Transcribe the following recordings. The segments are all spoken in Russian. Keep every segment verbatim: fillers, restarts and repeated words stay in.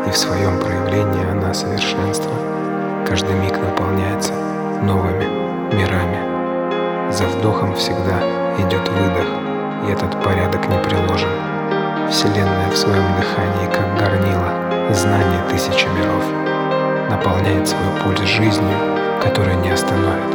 и в своем проявлении она совершенство. Каждый миг наполняется новыми мирами. За вдохом всегда идет выдох, и этот порядок не приложен. Вселенная в своем дыхании, как горнило, знание тысячи миров, наполняет свой пульс жизнью, которую не остановит.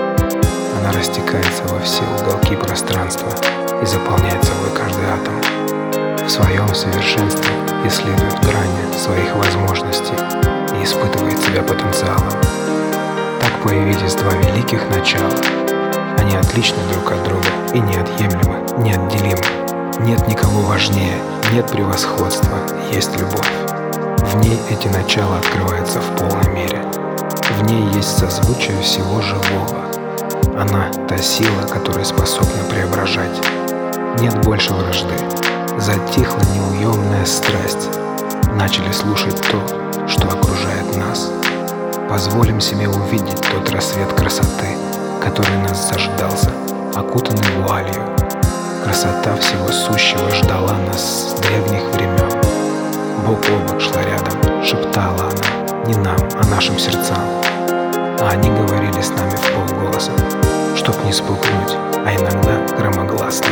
Она растекается во все уголки пространства и заполняет собой каждый атом. В своем совершенстве исследует грани своих возможностей и испытывает себя потенциалом. Так появились два великих начала. Они отличны друг от друга и неотъемлемы, неотделимы. Нет никого важнее, нет превосходства, есть любовь. В ней эти начала открываются в полной мере. В ней есть созвучие всего живого. Она — та сила, которая способна преображать. Нет больше вражды. Затихла неуемная страсть. Начали слушать то, что окружает нас. Позволим себе увидеть тот рассвет красоты, который нас заждался, окутанный вуалью. Красота всего сущего ждала нас с древних времен. Бок о бок шла рядом, шептала она, не нам, а нашим сердцам. А они говорили с нами вполголоса, чтоб не спугнуть, а иногда громогласно.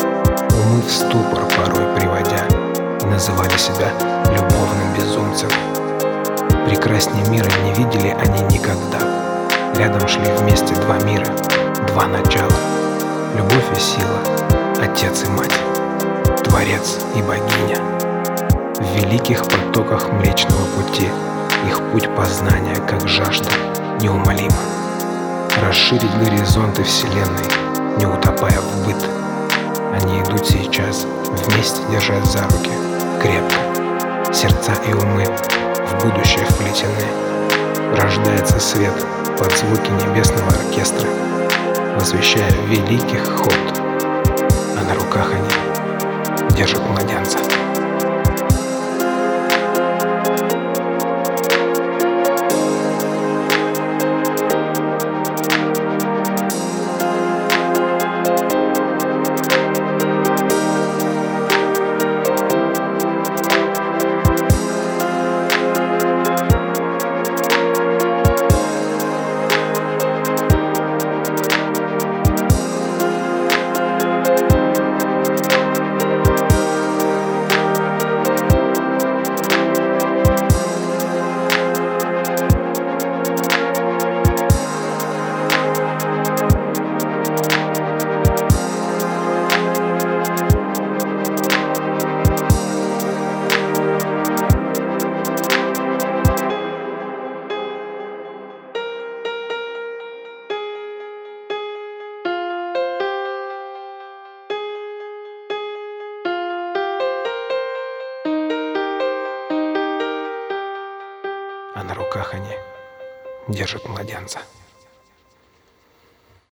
Умы в ступор порой приводя, и называли себя любовным безумцем. Прекрасней мира не видели они никогда. Рядом шли вместе два мира, два начала. Любовь и сила, отец и мать, творец и богиня. В великих потоках Млечного Пути их путь познания, как жажда, неумолима. Расширить горизонты Вселенной, не утопая в быт. Они идут сейчас, вместе держась за руки, крепко. Сердца и умы в будущее вплетены. Рождается свет под звуки небесного оркестра, возвещая великих ход. А на руках они держат младенца. А на руках они держат младенца.